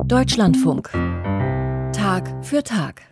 Deutschlandfunk. Tag für Tag.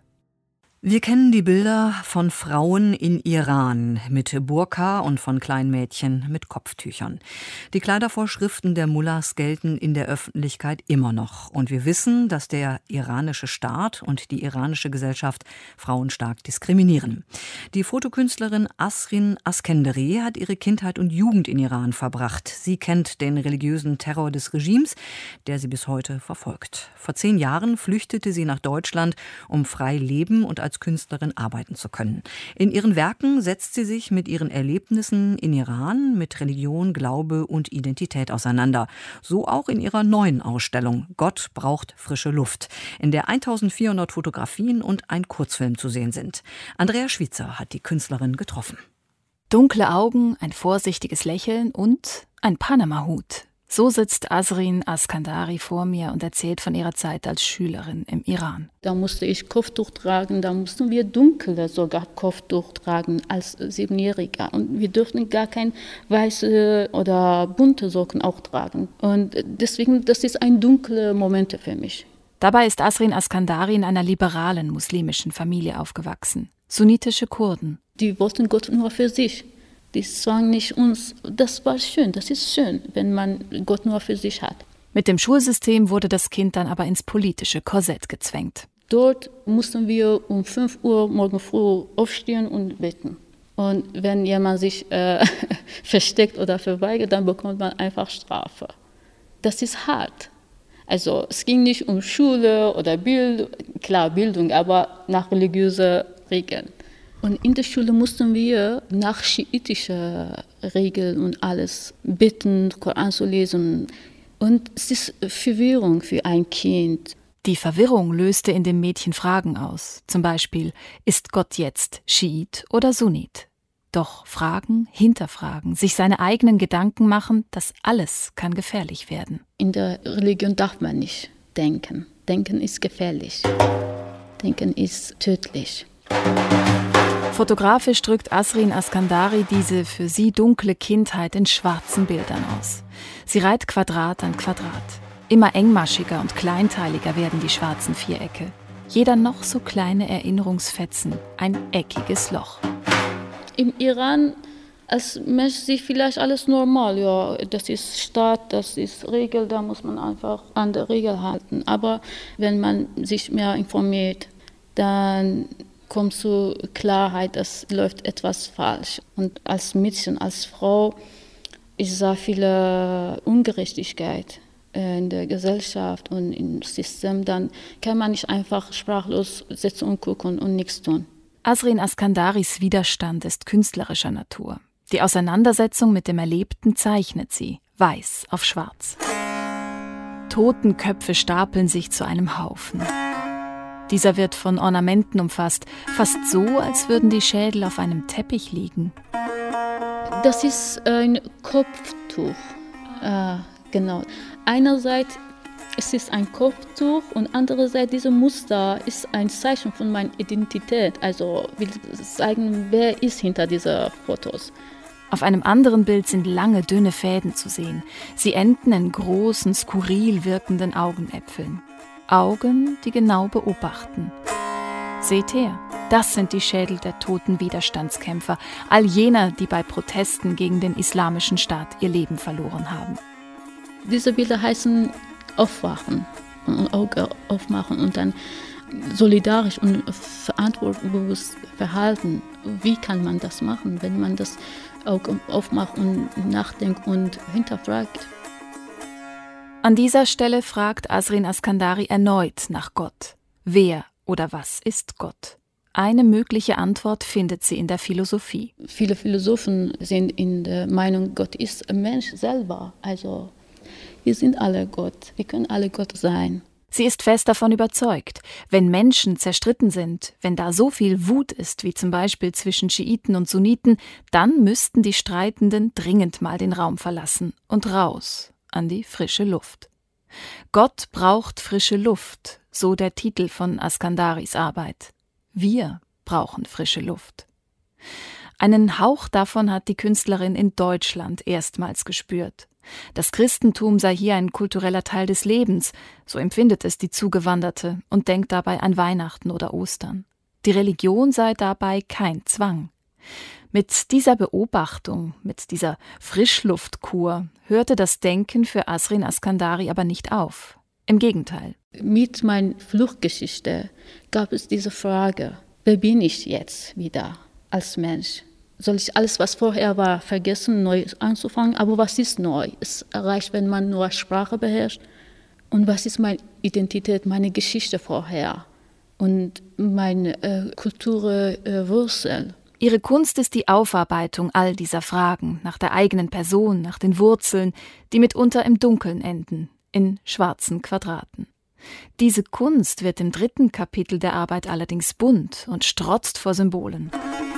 Wir kennen die Bilder von Frauen in Iran mit Burka und von kleinen Mädchen mit Kopftüchern. Die Kleidervorschriften der Mullahs gelten in der Öffentlichkeit immer noch. Und wir wissen, dass der iranische Staat und die iranische Gesellschaft Frauen stark diskriminieren. Die Fotokünstlerin Asrin Askandari hat ihre Kindheit und Jugend in Iran verbracht. Sie kennt den religiösen Terror des Regimes, der sie bis heute verfolgt. Vor 10 Jahren flüchtete sie nach Deutschland, um frei leben und als Künstlerin arbeiten zu können. In ihren Werken setzt sie sich mit ihren Erlebnissen in Iran, mit Religion, Glaube und Identität auseinander. So auch in ihrer neuen Ausstellung Gott braucht frische Luft, in der 1400 Fotografien und ein Kurzfilm zu sehen sind. Andrea Schwitzer hat die Künstlerin getroffen. Dunkle Augen, ein vorsichtiges Lächeln und ein Panama-Hut. So sitzt Asrin Askandari vor mir und erzählt von ihrer Zeit als Schülerin im Iran. Da musste ich Kopftuch tragen, da mussten wir dunkle sogar Kopftuch tragen als 7-Jähriger. Und wir durften gar kein weiße oder bunte Socken auch tragen. Und deswegen, das ist ein dunkler Moment für mich. Dabei ist Asrin Askandari in einer liberalen muslimischen Familie aufgewachsen. Sunnitische Kurden. Die wollten Gott nur für sich. Die zwangen nicht uns. Das war schön, das ist schön, wenn man Gott nur für sich hat. Mit dem Schulsystem wurde das Kind dann aber ins politische Korsett gezwängt. Dort mussten wir um 5 Uhr morgen früh aufstehen und beten. Und wenn jemand sich versteckt oder verweigert, dann bekommt man einfach Strafe. Das ist hart. Also es ging nicht um Schule oder Bildung, aber nach religiösen Regeln. Und in der Schule mussten wir nach schiitischen Regeln und alles bitten, Koran zu lesen. Und es ist Verwirrung für ein Kind. Die Verwirrung löste in dem Mädchen Fragen aus. Zum Beispiel, ist Gott jetzt Schiit oder Sunnit? Doch Fragen, hinterfragen, sich seine eigenen Gedanken machen, das alles kann gefährlich werden. In der Religion darf man nicht denken. Denken ist gefährlich. Denken ist tödlich. Fotografisch drückt Asrin Askandari diese für sie dunkle Kindheit in schwarzen Bildern aus. Sie reiht Quadrat an Quadrat. Immer engmaschiger und kleinteiliger werden die schwarzen Vierecke. Jeder noch so kleine Erinnerungsfetzen, ein eckiges Loch. Im Iran als Mensch sieht vielleicht alles normal. Ja, das ist Staat, das ist Regel, da muss man einfach an der Regel halten. Aber wenn man sich mehr informiert, dann kommt zur Klarheit, es läuft etwas falsch. Und als Mädchen, als Frau, ich sah viele Ungerechtigkeit in der Gesellschaft und im System. Dann kann man nicht einfach sprachlos sitzen und gucken und nichts tun. Asrin Askandaris Widerstand ist künstlerischer Natur. Die Auseinandersetzung mit dem Erlebten zeichnet sie, weiß auf schwarz. Totenköpfe stapeln sich zu einem Haufen. Dieser wird von Ornamenten umfasst, fast so, als würden die Schädel auf einem Teppich liegen. Das ist ein Kopftuch, genau. Einerseits ist es ein Kopftuch und andererseits dieses Muster ist ein Zeichen von meiner Identität. Also will zeigen, wer ist hinter diesen Fotos. Auf einem anderen Bild sind lange, dünne Fäden zu sehen. Sie enden in großen, skurril wirkenden Augenäpfeln. Augen, die genau beobachten. Seht her, das sind die Schädel der toten Widerstandskämpfer, all jener, die bei Protesten gegen den islamischen Staat ihr Leben verloren haben. Diese Bilder heißen Aufwachen, Auge aufmachen und dann solidarisch und verantwortungsbewusst verhalten. Wie kann man das machen, wenn man das Auge aufmacht und nachdenkt und hinterfragt? An dieser Stelle fragt Asrin Askandari erneut nach Gott. Wer oder was ist Gott? Eine mögliche Antwort findet sie in der Philosophie. Viele Philosophen sind in der Meinung, Gott ist ein Mensch selber. Also wir sind alle Gott, wir können alle Gott sein. Sie ist fest davon überzeugt, wenn Menschen zerstritten sind, wenn da so viel Wut ist, wie zum Beispiel zwischen Schiiten und Sunniten, dann müssten die Streitenden dringend mal den Raum verlassen und raus an die frische Luft. Gott braucht frische Luft, so der Titel von Askandaris Arbeit. Wir brauchen frische Luft. Einen Hauch davon hat die Künstlerin in Deutschland erstmals gespürt. Das Christentum sei hier ein kultureller Teil des Lebens, so empfindet es die Zugewanderte und denkt dabei an Weihnachten oder Ostern. Die Religion sei dabei kein Zwang. Mit dieser Beobachtung, mit dieser Frischluftkur hörte das Denken für Azrin Askandari aber nicht auf. Im Gegenteil. Mit meiner Fluchtgeschichte gab es diese Frage, wer bin ich jetzt wieder als Mensch? Soll ich alles, was vorher war, vergessen, neu anzufangen? Aber was ist neu? Es reicht, wenn man nur Sprache beherrscht. Und was ist meine Identität, meine Geschichte vorher und meine Kulturwurzel? Ihre Kunst ist die Aufarbeitung all dieser Fragen nach der eigenen Person, nach den Wurzeln, die mitunter im Dunkeln enden, in schwarzen Quadraten. Diese Kunst wird im 3. Kapitel der Arbeit allerdings bunt und strotzt vor Symbolen.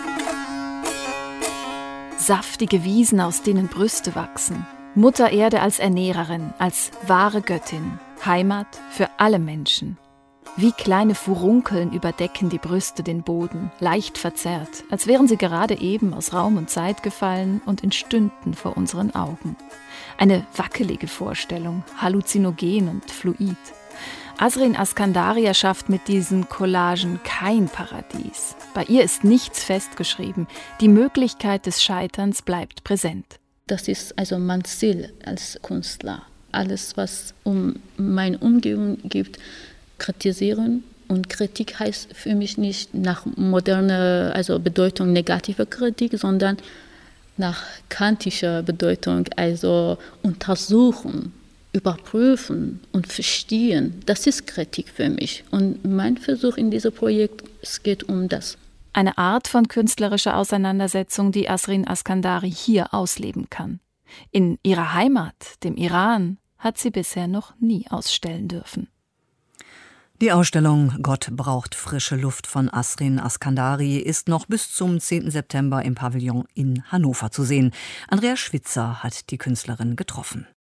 Saftige Wiesen, aus denen Brüste wachsen. Mutter Erde als Ernährerin, als wahre Göttin. Heimat für alle Menschen. Wie kleine Furunkeln überdecken die Brüste den Boden, leicht verzerrt, als wären sie gerade eben aus Raum und Zeit gefallen und entstünden vor unseren Augen. Eine wackelige Vorstellung, halluzinogen und fluid. Azrin Askandari erschafft mit diesen Collagen kein Paradies. Bei ihr ist nichts festgeschrieben. Die Möglichkeit des Scheiterns bleibt präsent. Das ist also mein Ziel als Künstler. Alles, was um meine Umgebung gibt, kritisieren. Und Kritik heißt für mich nicht nach moderner, also Bedeutung negativer Kritik, sondern nach kantischer Bedeutung, also untersuchen, überprüfen und verstehen. Das ist Kritik für mich. Und mein Versuch in diesem Projekt, es geht um das. Eine Art von künstlerischer Auseinandersetzung, die Azrin Askandari hier ausleben kann. In ihrer Heimat, dem Iran, hat sie bisher noch nie ausstellen dürfen. Die Ausstellung Gott braucht frische Luft von Azrin Askandari ist noch bis zum 10. September im Pavillon in Hannover zu sehen. Andrea Schwitzer hat die Künstlerin getroffen.